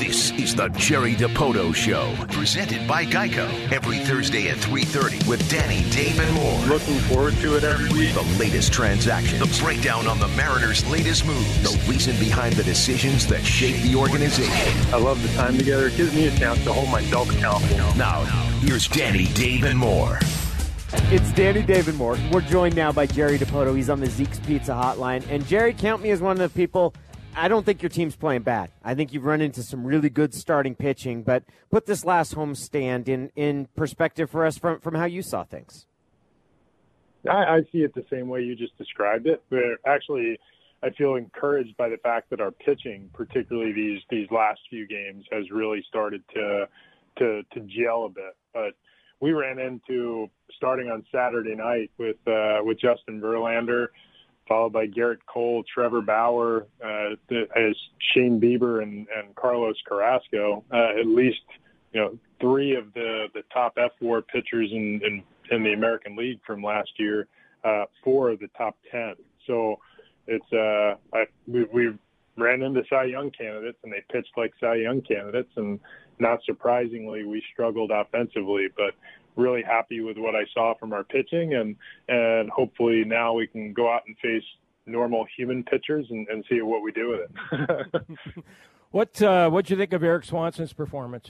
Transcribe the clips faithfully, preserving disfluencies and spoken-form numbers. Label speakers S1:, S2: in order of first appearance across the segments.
S1: This is the Jerry Dipoto Show, presented by Geico. Every Thursday at three thirty with Danny, Dave, and more.
S2: Looking forward to it every week.
S1: The latest transactions, the breakdown on the Mariners' latest moves, the reason behind the decisions that shape the organization.
S2: I love the time together. It gives me a chance to hold myself accountable.
S1: Now, here's Danny, Dave, and more.
S3: It's Danny, Dave, and more. We're joined now by Jerry Dipoto. He's on the Zeke's Pizza hotline. And Jerry, count me as one of the people. I don't think your team's playing bad. I think you've run into some really good starting pitching, but put this last home stand in, in perspective for us from, from how you saw things.
S2: I, I see it the same way you just described it. But actually, I feel encouraged by the fact that our pitching, particularly these these last few games, has really started to to, to gel a bit. But we ran into starting on Saturday night with uh, with Justin Verlander, followed by Garrett Cole, Trevor Bauer, uh, as Shane Bieber, and, and Carlos Carrasco. Uh, at least, you know, three of the, the top F four pitchers in, in, in the American League from last year, uh, four of the top ten. So it's uh, I, we, we ran into Cy Young candidates, and they pitched like Cy Young candidates, and not surprisingly, we struggled offensively, but really happy with what I saw from our pitching, and and hopefully now we can go out and face normal human pitchers and, and see what we do with it.
S4: what uh, what do you think of Erik Swanson's performance?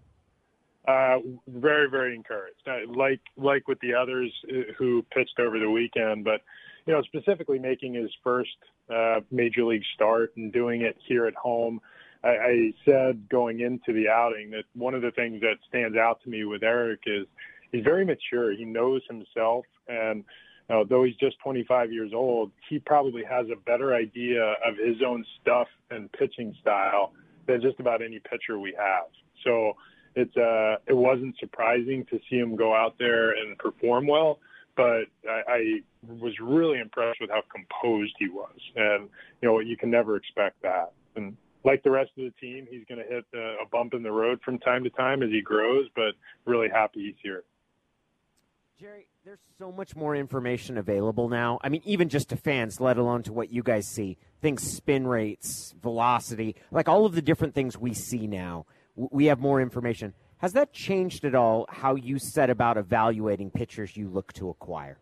S2: Uh, very, very encouraged. Uh, like like with the others who pitched over the weekend, but you know, specifically making his first uh, major league start and doing it here at home. I, I said going into the outing that one of the things that stands out to me with Erik is he's very mature. He knows himself, and uh, though he's just twenty-five years old, he probably has a better idea of his own stuff and pitching style than just about any pitcher we have. So it's uh, it wasn't surprising to see him go out there and perform well, but I, I was really impressed with how composed he was. And, you know, you can never expect that. And like the rest of the team, he's going to hit a bump in the road from time to time as he grows, but really happy he's here.
S3: Jerry, there's so much more information available now. I mean, even just to fans, let alone to what you guys see. Things, spin rates, velocity, like all of the different things we see now. We have more information. Has that changed at all how you set about evaluating pitchers you look to acquire?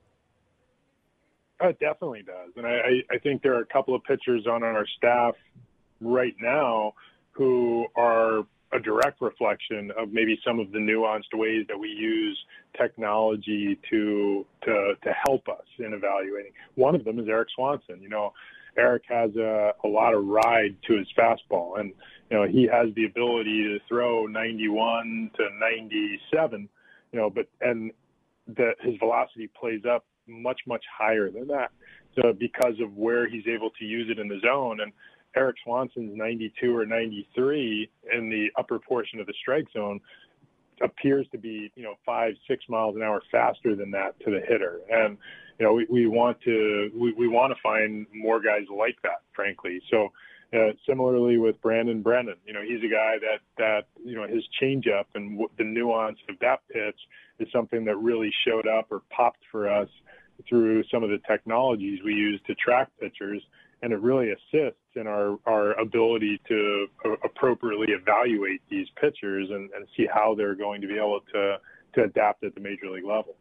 S2: Oh, it definitely does. And I, I think there are a couple of pitchers on our staff right now who are a direct reflection of maybe some of the nuanced ways that we use technology to to to help us in evaluating. One of them is Erik Swanson. You know, Erik has a, a lot of ride to his fastball, and you know he has the ability to throw ninety-one to ninety-seven. You know, but and that his velocity plays up much much higher than that. So because of where he's able to use it in the zone, and Erik Swanson's ninety-two or ninety-three in the upper portion of the strike zone appears to be, you know, five, six miles an hour faster than that to the hitter. And, you know, we, we want to, we, we want to find more guys like that, frankly. So uh, similarly with Brandon Brennan, you know, he's a guy that, that, you know, his changeup and w- the nuance of that pitch is something that really showed up or popped for us through some of the technologies we use to track pitchers. And it really assists in our, our ability to appropriately evaluate these pitchers and, and see how they're going to be able to, to adapt at the major league level.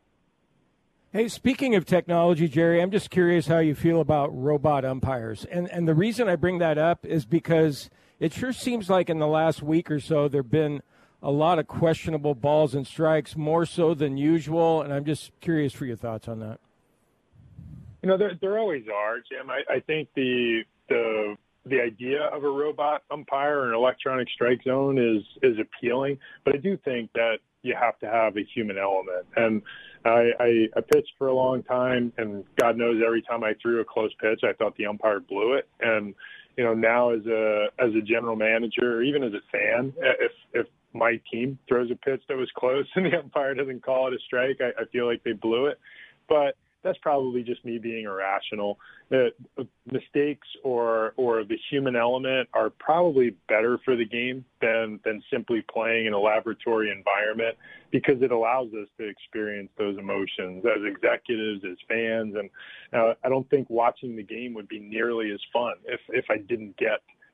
S4: Hey, speaking of technology, Jerry, I'm just curious how you feel about robot umpires. And and the reason I bring that up is because it sure seems like in the last week or so there have been a lot of questionable balls and strikes, more so than usual. And I'm just curious for your thoughts on that.
S2: You know, there, there always are, Jim. I, I think the the the idea of a robot umpire or an electronic strike zone is is appealing, but I do think that you have to have a human element. And I, I, I pitched for a long time, and God knows every time I threw a close pitch, I thought the umpire blew it. And you know, now as a as a general manager, or even as a fan, if if my team throws a pitch that was close and the umpire doesn't call it a strike, I, I feel like they blew it. But that's probably just me being irrational. Uh, mistakes or or the human element are probably better for the game than than simply playing in a laboratory environment, because it allows us to experience those emotions as executives, as fans. And uh, I don't think watching the game would be nearly as fun if, if I didn't get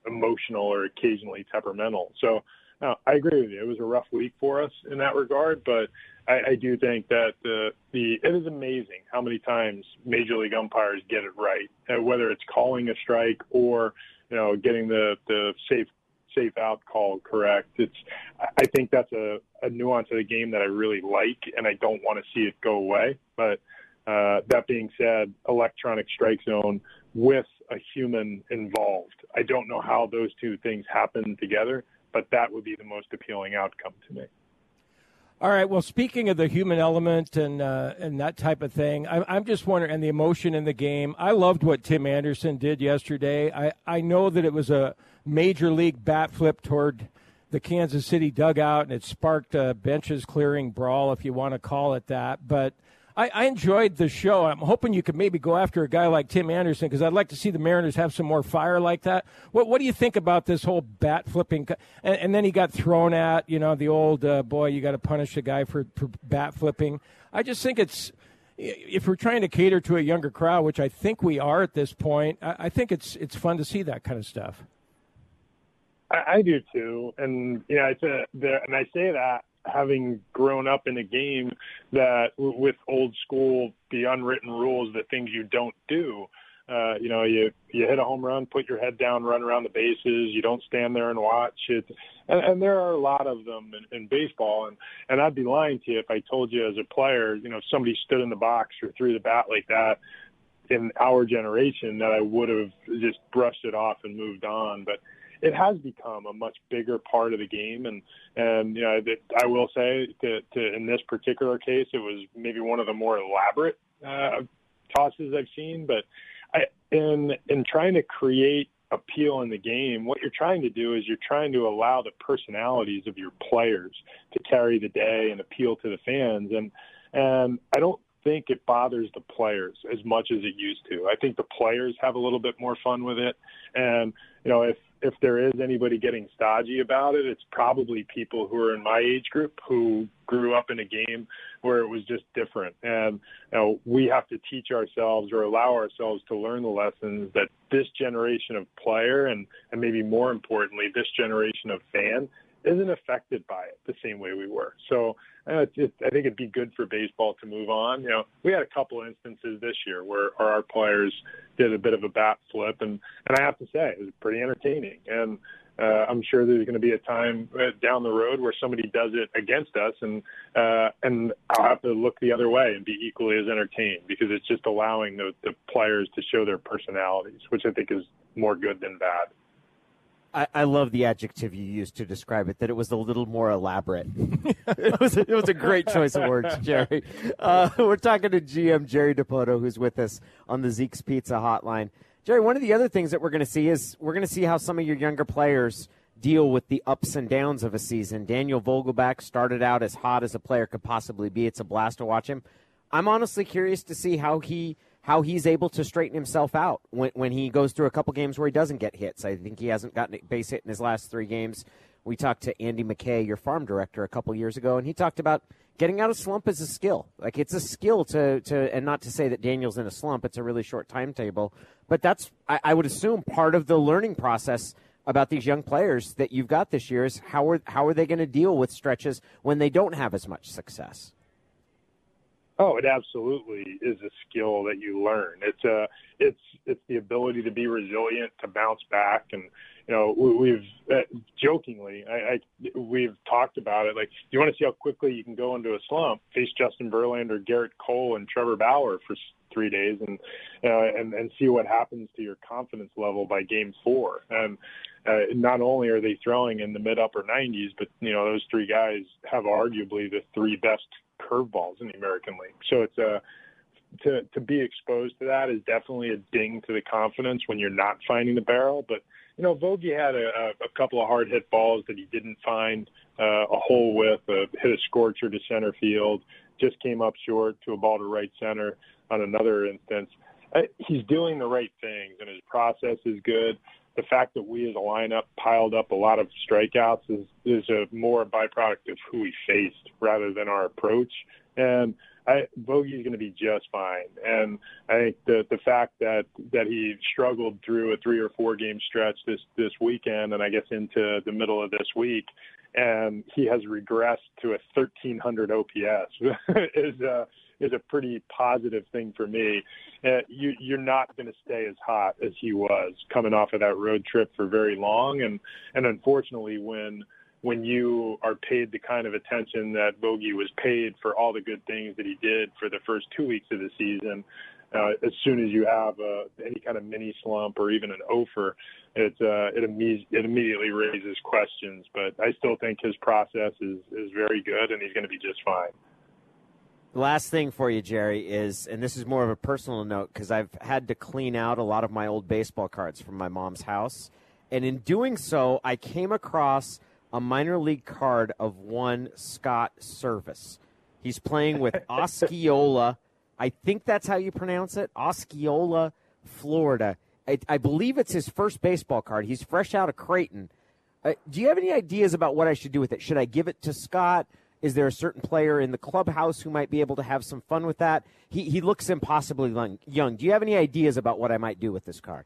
S2: emotional or occasionally temperamental. So no, I agree with you. It was a rough week for us in that regard, but I, I do think that the, the it is amazing how many times Major League umpires get it right, uh, whether it's calling a strike or, you know, getting the, the safe safe out call correct. It's I think that's a, a nuance of the game that I really like, and I don't want to see it go away. But uh, that being said, electronic strike zone with a human involved, I don't know how those two things happen together, but that would be the most appealing outcome to me.
S4: All right. Well, speaking of the human element and uh, and that type of thing, I, I'm just wondering, and the emotion in the game, I loved what Tim Anderson did yesterday. I, I know that it was a major league bat flip toward the Kansas City dugout, and it sparked a benches clearing brawl, if you want to call it that. But I, I enjoyed the show. I'm hoping you could maybe go after a guy like Tim Anderson, because I'd like to see the Mariners have some more fire like that. What What do you think about this whole bat flipping? And, and then he got thrown at, you know, the old, uh, boy, you got to punish the guy for, for bat flipping. I just think it's, if we're trying to cater to a younger crowd, which I think we are at this point, I, I think it's it's fun to see that kind of stuff.
S2: I, I do too. And, you know, it's a, the, and I say that having grown up in a game that with old school, the unwritten rules, the things you don't do, uh, you know, you, you hit a home run, put your head down, run around the bases. You don't stand there and watch it. And, and there are a lot of them in, in baseball. And, and I'd be lying to you if I told you as a player, you know, if somebody stood in the box or threw the bat like that in our generation, that I would have just brushed it off and moved on. But it has become a much bigger part of the game. And, and you know, I will say that to, in this particular case, it was maybe one of the more elaborate uh, tosses I've seen. But I, in, in trying to create appeal in the game, what you're trying to do is you're trying to allow the personalities of your players to carry the day and appeal to the fans. And, and I don't think it bothers the players as much as it used to. I think the players have a little bit more fun with it. And, you know, if, if there is anybody getting stodgy about it, it's probably people who are in my age group who grew up in a game where it was just different. And, you know, we have to teach ourselves or allow ourselves to learn the lessons that this generation of player and, and maybe more importantly, this generation of fan isn't affected by it the same way we were. So uh, it's, it's, I think it'd be good for baseball to move on. You know, we had a couple instances this year where our players did a bit of a bat flip, and, and I have to say, it was pretty entertaining. And uh, I'm sure there's going to be a time down the road where somebody does it against us, and uh, and I'll have to look the other way and be equally as entertained, because it's just allowing the, the players to show their personalities, which I think is more good than bad.
S3: I, I love the adjective you used to describe it, that it was a little more elaborate. it, was a, it was a great choice of words, Jerry. Uh, we're talking to G M Jerry Dipoto, who's with us on the Zeke's Pizza hotline. Jerry, one of the other things that we're going to see is we're going to see how some of your younger players deal with the ups and downs of a season. Daniel Vogelbach started out as hot as a player could possibly be. It's a blast to watch him. I'm honestly curious to see how he – how he's able to straighten himself out when, when he goes through a couple games where he doesn't get hits. I think he hasn't gotten a base hit in his last three games. We talked to Andy McKay, your farm director, a couple years ago, and he talked about getting out of slump is a skill. Like, it's a skill to, to and not to say that Daniel's in a slump. It's a really short timetable. But that's, I, I would assume, part of the learning process about these young players that you've got this year is how are, how are they going to deal with stretches when they don't have as much success?
S2: Oh, it absolutely is a skill that you learn. It's a, it's, it's the ability to be resilient, to bounce back. And, you know, we've uh, jokingly, I, I, we've talked about it. Like, you want to see how quickly you can go into a slump, face Justin Verlander, Garrett Cole, and Trevor Bauer for three days and, uh, and, and see what happens to your confidence level by game four. And uh, not only are they throwing in the mid upper nineties, but, you know, those three guys have arguably the three best curveballs in the American League. So it's a, to, to be exposed to that is definitely a ding to the confidence when you're not finding the barrel. But, you know, Vogie had a, a couple of hard hit balls that he didn't find uh, a hole with, uh, hit a scorcher to center field, just came up short to a ball to right center on another instance. Uh, he's doing the right things, and his process is good. The fact that we as a lineup piled up a lot of strikeouts is, is a more byproduct of who we faced rather than our approach. And I, Bogey's going to be just fine. And I think the the fact that, that he struggled through a three or four game stretch this, this weekend, and I guess into the middle of this week, and he has regressed to a thirteen hundred O P S is a, is a pretty positive thing for me. Uh, you, you're not going to stay as hot as he was coming off of that road trip for very long. And, and unfortunately, when when you are paid the kind of attention that Bogey was paid for all the good things that he did for the first two weeks of the season, uh, as soon as you have uh, any kind of mini slump or even an offer, it, uh, it, imme- it immediately raises questions. But I still think his process is, is very good, and he's going to be just fine.
S3: The last thing for you, Jerry, is, and this is more of a personal note, because I've had to clean out a lot of my old baseball cards from my mom's house. And in doing so, I came across a minor league card of one Scott Service. He's playing with Osceola. I think that's how you pronounce it, Osceola, Florida. I, I believe it's his first baseball card. He's fresh out of Creighton. Uh, do you have any ideas about what I should do with it? Should I give it to Scott? Is there a certain player in the clubhouse who might be able to have some fun with that? He, he looks impossibly young. Do you have any ideas about what I might do with this card?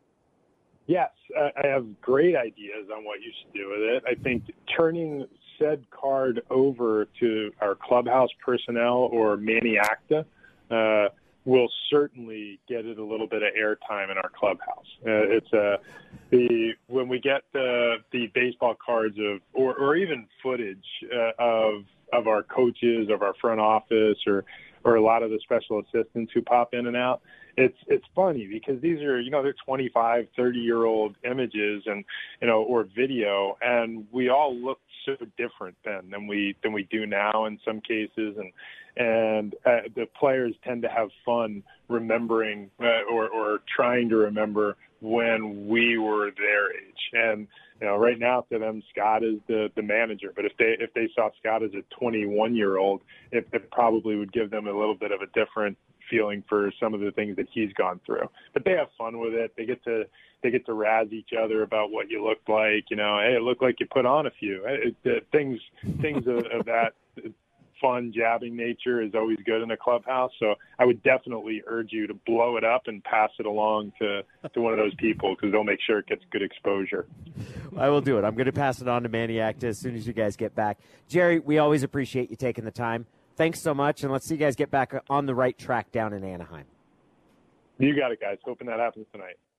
S2: Yes, I have great ideas on what you should do with it. I think turning said card over to our clubhouse personnel or Manny Acta uh, will certainly get it a little bit of airtime in our clubhouse. Uh, it's uh, the when we get the the baseball cards of or, or even footage uh, of of our coaches, of our front office, or or a lot of the special assistants who pop in and out. It's it's funny because these are, you know, they're twenty-five, thirty-year-old images and, you know, or video, and we all look so different then than we than we do now in some cases, and and uh, the players tend to have fun remembering uh, or, or trying to remember when we were their age. And, you know, right now to them, Scott is the, the manager. But if they if they saw Scott as a twenty-one-year-old, it, it probably would give them a little bit of a different feeling for some of the things that he's gone through. But they have fun with it. They get to they get to razz each other about what you looked like. You know, hey, it looked like you put on a few. It, it, things things of, of that fun jabbing nature is always good in a clubhouse. So I would definitely urge you to blow it up and pass it along to, to one of those people because they'll make sure it gets good exposure.
S3: I will do it. I'm going to pass it on to Manny Acta as soon as you guys get back. Jerry, we always appreciate you taking the time. Thanks so much, and let's see you guys get back on the right track down in Anaheim.
S2: You got it, guys. Hoping that happens tonight.